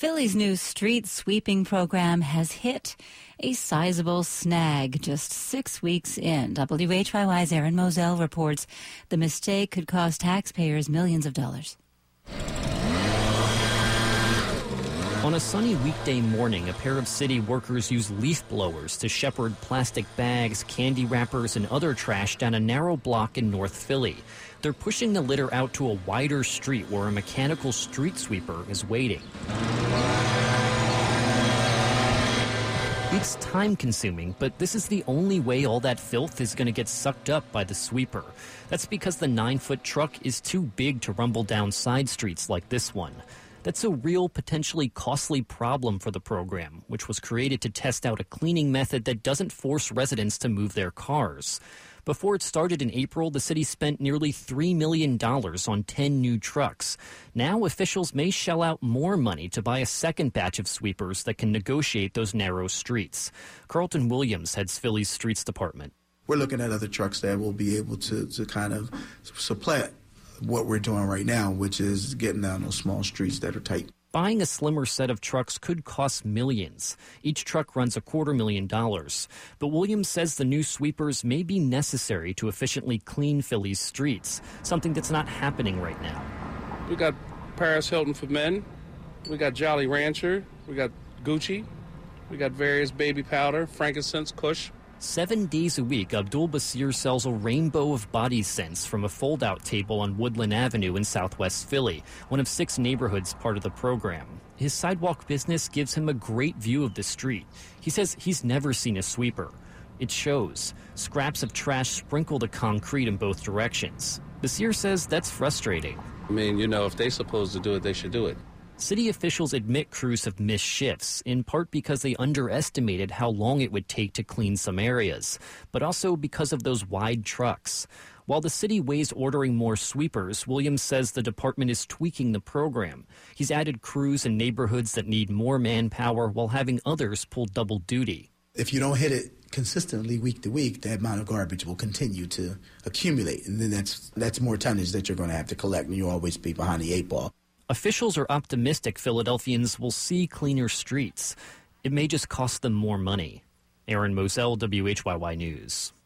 Philly's new street sweeping program has hit a sizable snag just 6 weeks in. WHYY's Aaron Moselle reports the mistake could cost taxpayers millions of dollars. On a sunny weekday morning, a pair of city workers used leaf blowers to shepherd plastic bags, candy wrappers, and other trash down a narrow block in North Philly. They're pushing the litter out to a wider street where a mechanical street sweeper is waiting. It's time-consuming, but this is the only way all that filth is going to get sucked up by the sweeper. That's because the 9-foot truck is too big to rumble down side streets like this one. That's a real, potentially costly problem for the program, which was created to test out a cleaning method that doesn't force residents to move their cars. Before it started in April, the city spent nearly $3 million on 10 new trucks. Now officials may shell out more money to buy a second batch of sweepers that can negotiate those narrow streets. Carlton Williams heads Philly's streets department. We're looking at other trucks that will be able to kind of supplant what we're doing right now, which is getting down those small streets that are tight. Buying a slimmer set of trucks could cost millions. Each truck runs $250,000. But Williams says the new sweepers may be necessary to efficiently clean Philly's streets, something that's not happening right now. We got Paris Hilton for men. We got Jolly Rancher. We got Gucci. We got various baby powder, frankincense, Kush. 7 days a week, Abdul Basir sells a rainbow of body scents from a fold-out table on Woodland Avenue in southwest Philly, one of 6 neighborhoods part of the program. His sidewalk business gives him a great view of the street. He says he's never seen a sweeper. It shows. Scraps of trash sprinkle the concrete in both directions. Basir says that's frustrating. I mean, if they're supposed to do it, they should do it. City officials admit crews have missed shifts, in part because they underestimated how long it would take to clean some areas, but also because of those wide trucks. While the city weighs ordering more sweepers, Williams says the department is tweaking the program. He's added crews in neighborhoods that need more manpower while having others pull double duty. If you don't hit it consistently week to week, that amount of garbage will continue to accumulate, and then that's more tonnage that you're going to have to collect, and you'll always be behind the 8 ball. Officials are optimistic Philadelphians will see cleaner streets. It may just cost them more money. Aaron Moselle, WHYY News.